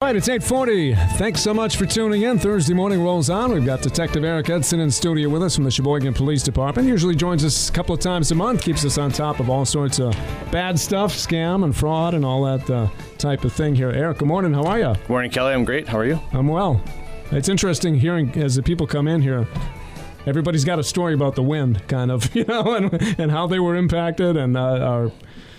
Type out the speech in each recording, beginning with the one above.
right, it's 8:40. Thanks so much for tuning in. Thursday morning rolls on. We've got Detective Eric Edson in studio with us from the Sheboygan Police Department. Usually joins us a couple of times a month, keeps us on top of all sorts of bad stuff, scam and fraud and all that type of thing here. Eric, good morning. How are you? Good morning, Kelly. I'm great. How are you? I'm well. It's interesting hearing as the people come in here. Everybody's got a story about the wind, kind of, and how they were impacted. And our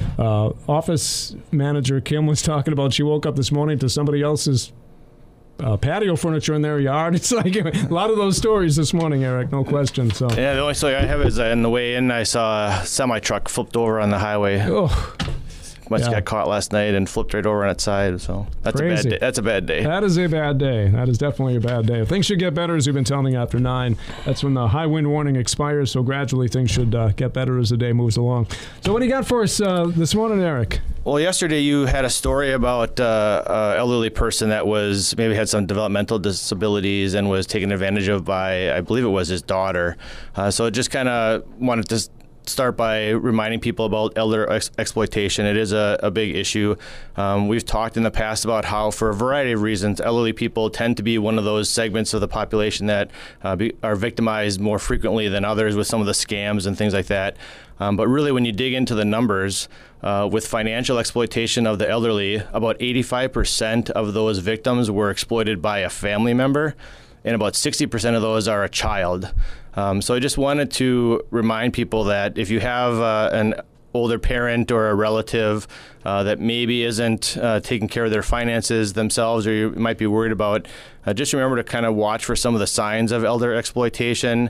office manager, Kim, was talking about she woke up this morning to somebody else's patio furniture in their yard. It's like a lot of those stories this morning, Eric, no question. So yeah, the only story I have is on the way in, I saw a semi-truck flipped over on the highway. Oh. Must have got caught last night and flipped right over on its side. So that's Crazy. a bad day. That's a bad day. That is a bad day. That is definitely a bad day. Things should get better, as we've been telling you, after 9. That's when the high wind warning expires, so gradually things should get better as the day moves along. So what do you got for us this morning, Eric? Well, yesterday you had a story about an elderly person that was maybe had some developmental disabilities and was taken advantage of by, I believe it was his daughter. So just kind of wanted to start by reminding people about elder exploitation. It is a big issue. We've talked in the past about how, for a variety of reasons, elderly people tend to be one of those segments of the population that are victimized more frequently than others with some of the scams and things like that. But really, when you dig into the numbers, with financial exploitation of the elderly, about 85% of those victims were exploited by a family member, and about 60% of those are a child. So I just wanted to remind people that if you have an older parent or a relative that maybe isn't taking care of their finances themselves, or you might be worried about, just remember to kind of watch for some of the signs of elder exploitation.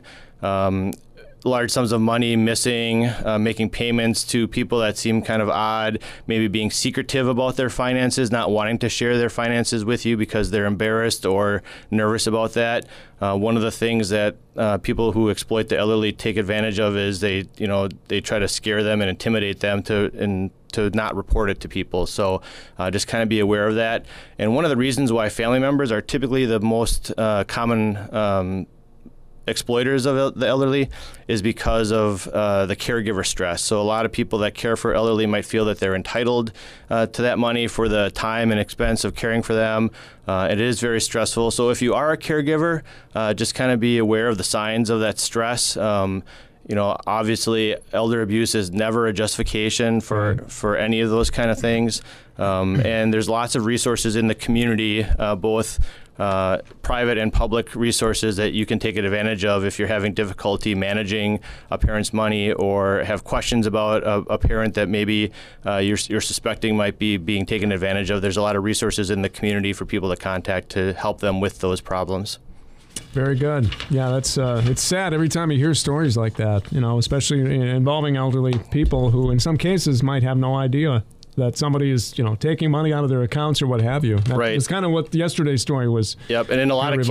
Large sums of money missing, making payments to people that seem kind of odd, maybe being secretive about their finances, not wanting to share their finances with you because they're embarrassed or nervous about that. One of the things that people who exploit the elderly take advantage of is they try to scare them and intimidate them to not report it to people. So just kind of be aware of that. And one of the reasons why family members are typically the most common exploiters of the elderly is because of the caregiver stress. So a lot of people that care for elderly might feel that they're entitled to that money for the time and expense of caring for them. It is very stressful. So if you are a caregiver, just kind of be aware of the signs of that stress. Obviously, elder abuse is never a justification for any of those kind of things. And there's lots of resources in the community, both private and public resources that you can take advantage of if you're having difficulty managing a parent's money or have questions about a parent that maybe you're suspecting might be being taken advantage of. There's a lot of resources in the community for people to contact to help them with those problems. Very good. Yeah, that's it's sad every time you hear stories like that, especially involving elderly people who in some cases might have no idea that somebody is, taking money out of their accounts or what have you. Right. It's kind of what yesterday's story was. Yep, and in a lot of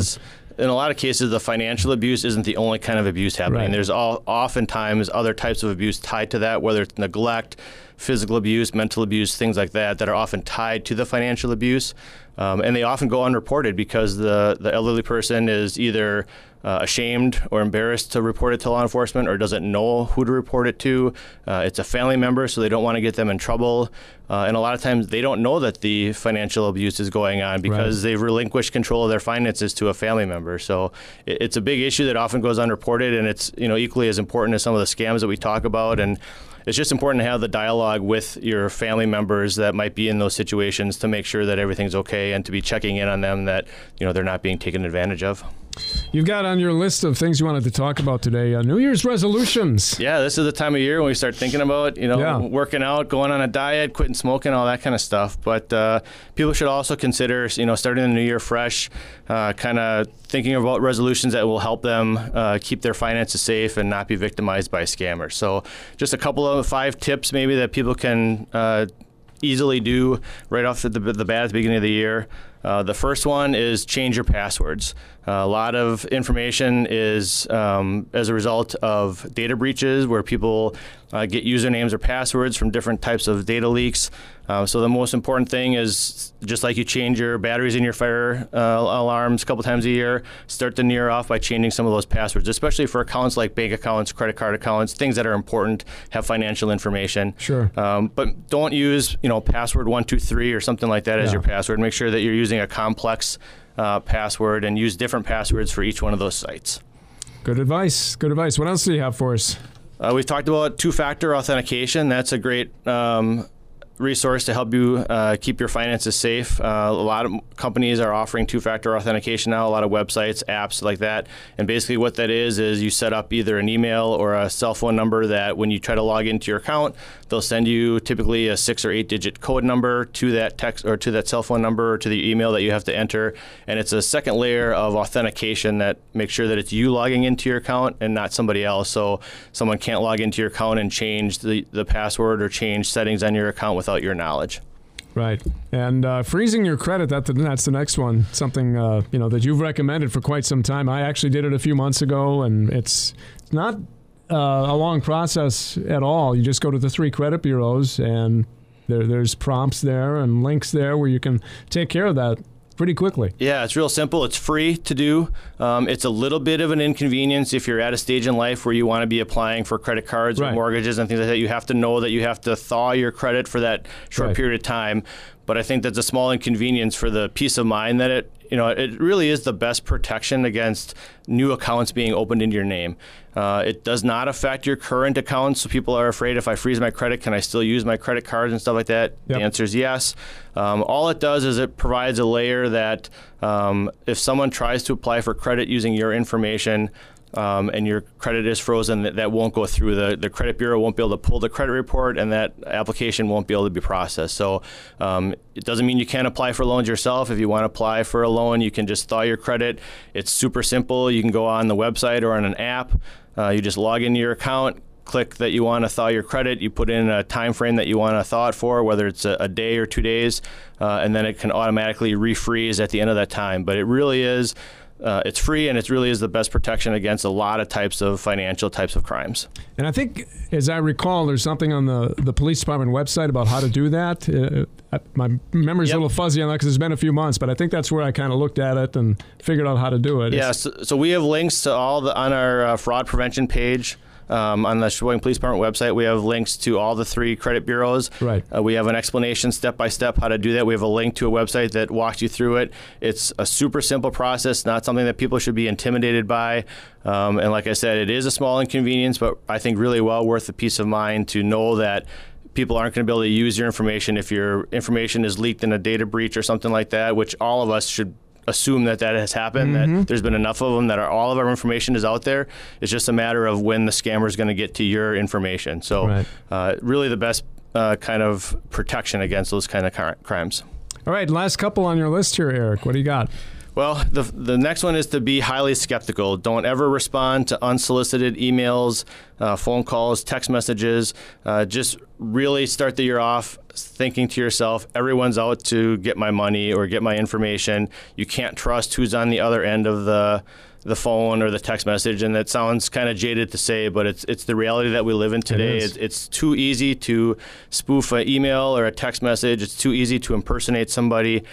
cases, the financial abuse isn't the only kind of abuse happening. Right. There's oftentimes other types of abuse tied to that, whether it's neglect, physical abuse, mental abuse, things like that are often tied to the financial abuse. And they often go unreported because the elderly person is either ashamed or embarrassed to report it to law enforcement or doesn't know who to report it to. It's a family member, so they don't want to get them in trouble. And a lot of times they don't know that the financial abuse is going on because they've relinquished control of their finances to a family member. So it's a big issue that often goes unreported, and it's equally as important as some of the scams that we talk about. And it's just important to have the dialogue with your family members that might be in those situations to make sure that everything's okay and to be checking in on them that they're not being taken advantage of. You've got on your list of things you wanted to talk about today, New Year's resolutions. Yeah, this is the time of year when we start thinking about, working out, going on a diet, quitting smoking, all that kind of stuff. But people should also consider, starting the new year fresh, kind of thinking about resolutions that will help them keep their finances safe and not be victimized by scammers. So just a couple of 5 tips maybe that people can easily do right off the bat at the beginning of the year. The first one is change your passwords. A lot of information is as a result of data breaches where people get usernames or passwords from different types of data leaks. So the most important thing is, just like you change your batteries in your fire alarms a couple times a year, start the year off by changing some of those passwords, especially for accounts like bank accounts, credit card accounts, things that are important, have financial information. Sure. But don't use, password 123 or something like that as your password. Make sure that you're using a complex password and use different passwords for each one of those sites. Good advice. Good advice. What else do you have for us? We've talked about two-factor authentication. That's a great resource to help you keep your finances safe. A lot of companies are offering two-factor authentication now, a lot of websites, apps like that. And basically what that is you set up either an email or a cell phone number that when you try to log into your account, they'll send you typically a 6 or 8 digit code number to that text or to that cell phone number or to the email that you have to enter. And it's a second layer of authentication that makes sure that it's you logging into your account and not somebody else. So someone can't log into your account and change the password or change settings on your account without your knowledge. Right. And freezing your credit, that's the next one. Something that you've recommended for quite some time. I actually did it a few months ago, and it's not a long process at all. You just go to the 3 credit bureaus, and there's prompts there and links there where you can take care of that pretty quickly. Yeah, it's real simple. It's free to do. It's a little bit of an inconvenience if you're at a stage in life where you want to be applying for credit cards or mortgages and things like that. You have to know that you have to thaw your credit for that short period of time. But I think that's a small inconvenience for the peace of mind that it really is the best protection against new accounts being opened in your name. It does not affect your current accounts, so people are afraid, if I freeze my credit, can I still use my credit cards and stuff like that? Yep. The answer is yes. All it does is it provides a layer that if someone tries to apply for credit using your information, and your credit is frozen, that won't go through. The credit bureau won't be able to pull the credit report, and that application won't be able to be processed. So it doesn't mean you can't apply for loans yourself. If you want to apply for a loan, you can just thaw your credit. It's super simple. You can go on the website or on an app. You just log into your account, click that you want to thaw your credit. You put in a time frame that you want to thaw it for, whether it's a day or 2 days, and then it can automatically refreeze at the end of that time. But it really is it's free, and it really is the best protection against a lot of financial types of crimes. And I think, as I recall, there's something on the police department website about how to do that. My memory's a little fuzzy on that because it's been a few months, but I think that's where I kind of looked at it and figured out how to do it. Yeah, so we have links to on our fraud prevention page. On the Sheboygan Police Department website, we have links to all the 3 credit bureaus. Right. We have an explanation step-by-step how to do that. We have a link to a website that walks you through it. It's a super simple process, not something that people should be intimidated by. And like I said, it is a small inconvenience, but I think really well worth the peace of mind to know that people aren't going to be able to use your information if your information is leaked in a data breach or something like that, which all of us should assume that has happened, that there's been enough of them that all of our information is out there. It's just a matter of when the scammer is going to get to your information. So really the best kind of protection against those kind of crimes. All right, last couple on your list here, Eric. What do you got? Well, the next one is to be highly skeptical. Don't ever respond to unsolicited emails, phone calls, text messages. Just really start the year off thinking to yourself, everyone's out to get my money or get my information. You can't trust who's on the other end of the phone or the text message, and that sounds kind of jaded to say, but it's the reality that we live in today. It's too easy to spoof an email or a text message. It's too easy to impersonate somebody.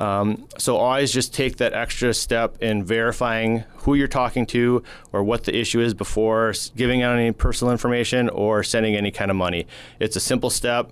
So always just take that extra step in verifying who you're talking to or what the issue is before giving out any personal information or sending any kind of money. It's a simple step.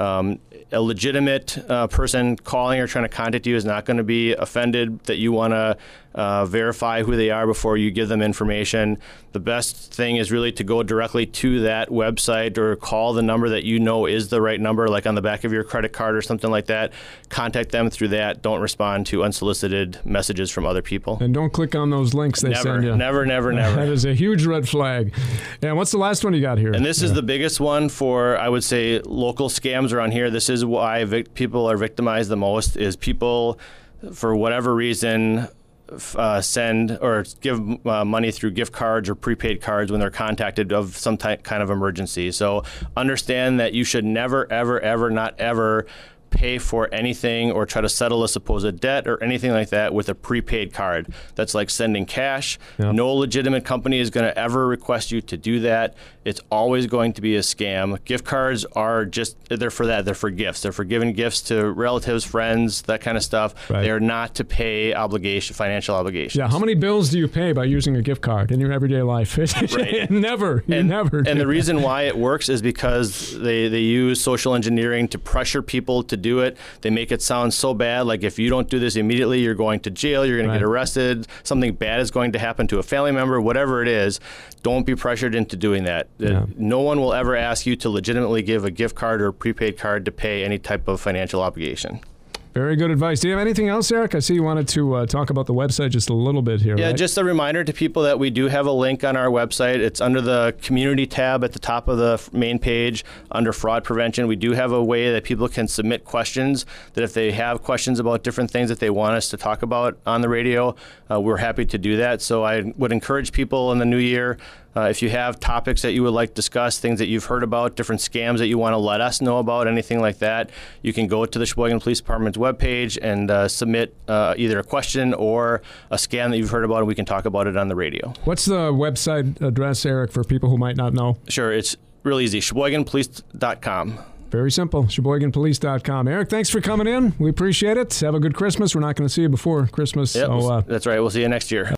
A legitimate person calling or trying to contact you is not going to be offended that you want to verify who they are before you give them information. The best thing is really to go directly to that website or call the number that you know is the right number, like on the back of your credit card or something like that. Contact them through that. Don't respond to unsolicited messages from other people. And don't click on those links they send you. Never. That is a huge red flag. And what's the last one you got here? And this is the biggest one for, I would say, local scams around here. This is why people are victimized the most, is people, for whatever reason, send or give money through gift cards or prepaid cards when they're contacted of some kind of emergency. So understand that you should never, ever, ever, not ever pay for anything or try to settle a supposed debt or anything like that with a prepaid card. That's like sending cash. Yep. No legitimate company is going to ever request you to do that. It's always going to be a scam. Gift cards are they're for that. They're for gifts. They're for giving gifts to relatives, friends, that kind of stuff. Right. They are not to pay financial obligations. Yeah, how many bills do you pay by using a gift card in your everyday life? Right. Never. You never do. And the reason why it works is because they use social engineering to pressure people to do it. They make it sound so bad, like if you don't do this immediately, you're going to jail, you're going to get arrested, something bad is going to happen to a family member, whatever it is. Don't be pressured into doing that. Yeah. No one will ever ask you to legitimately give a gift card or a prepaid card to pay any type of financial obligation. Very good advice. Do you have anything else, Eric? I see you wanted to talk about the website just a little bit here. Yeah, right? just a reminder to people that we do have a link on our website. It's under the community tab at the top of the main page under fraud prevention. We do have a way that people can submit questions, that if they have questions about different things that they want us to talk about on the radio, we're happy to do that. So I would encourage people in the new year, if you have topics that you would like discussed, things that you've heard about, different scams that you want to let us know about, anything like that, you can go to the Sheboygan Police Department's webpage and submit either a question or a scam that you've heard about, and we can talk about it on the radio. What's the website address, Eric, for people who might not know? Sure, it's really easy, SheboyganPolice.com. Very simple, SheboyganPolice.com. Eric, thanks for coming in. We appreciate it. Have a good Christmas. We're not going to see you before Christmas. Yep, So, that's right. We'll see you next year.